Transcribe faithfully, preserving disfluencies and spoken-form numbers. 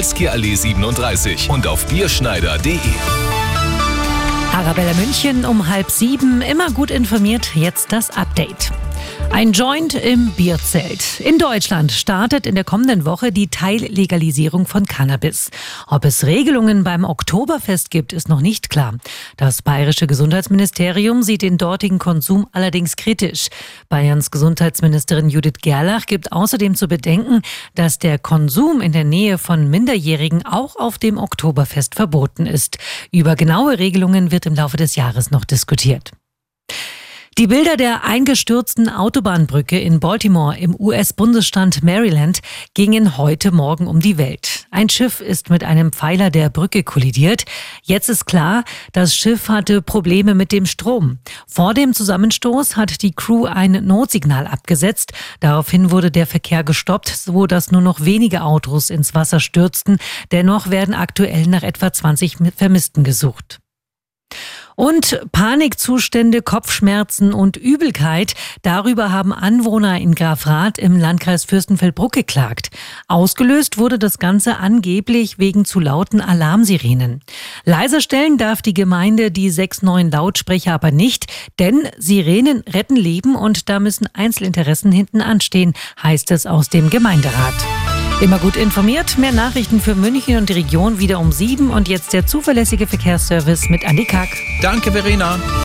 Westkierallee siebenunddreißig und auf bierschneider punkt de. Arabella München um halb sieben, immer gut informiert, jetzt das Update. Ein Joint im Bierzelt. In Deutschland startet in der kommenden Woche die Teillegalisierung von Cannabis. Ob es Regelungen beim Oktoberfest gibt, ist noch nicht klar. Das bayerische Gesundheitsministerium sieht den dortigen Konsum allerdings kritisch. Bayerns Gesundheitsministerin Judith Gerlach gibt außerdem zu bedenken, dass der Konsum in der Nähe von Minderjährigen auch auf dem Oktoberfest verboten ist. Über genaue Regelungen wird im Laufe des Jahres noch diskutiert. Die Bilder der eingestürzten Autobahnbrücke in Baltimore im U S-Bundesstaat Maryland gingen heute Morgen um die Welt. Ein Schiff ist mit einem Pfeiler der Brücke kollidiert. Jetzt ist klar, das Schiff hatte Probleme mit dem Strom. Vor dem Zusammenstoß hat die Crew ein Notsignal abgesetzt. Daraufhin wurde der Verkehr gestoppt, so dass nur noch wenige Autos ins Wasser stürzten. Dennoch werden aktuell nach etwa zwanzig Vermissten gesucht. Und Panikzustände, Kopfschmerzen und Übelkeit, darüber haben Anwohner in Grafrath im Landkreis Fürstenfeldbruck geklagt. Ausgelöst wurde das Ganze angeblich wegen zu lauten Alarmsirenen. Leiser stellen darf die Gemeinde die sechs neuen Lautsprecher aber nicht, denn Sirenen retten Leben und da müssen Einzelinteressen hinten anstehen, heißt es aus dem Gemeinderat. Immer gut informiert, mehr Nachrichten für München und die Region wieder um sieben und jetzt der zuverlässige Verkehrsservice mit Andi Kack. Danke, Verena.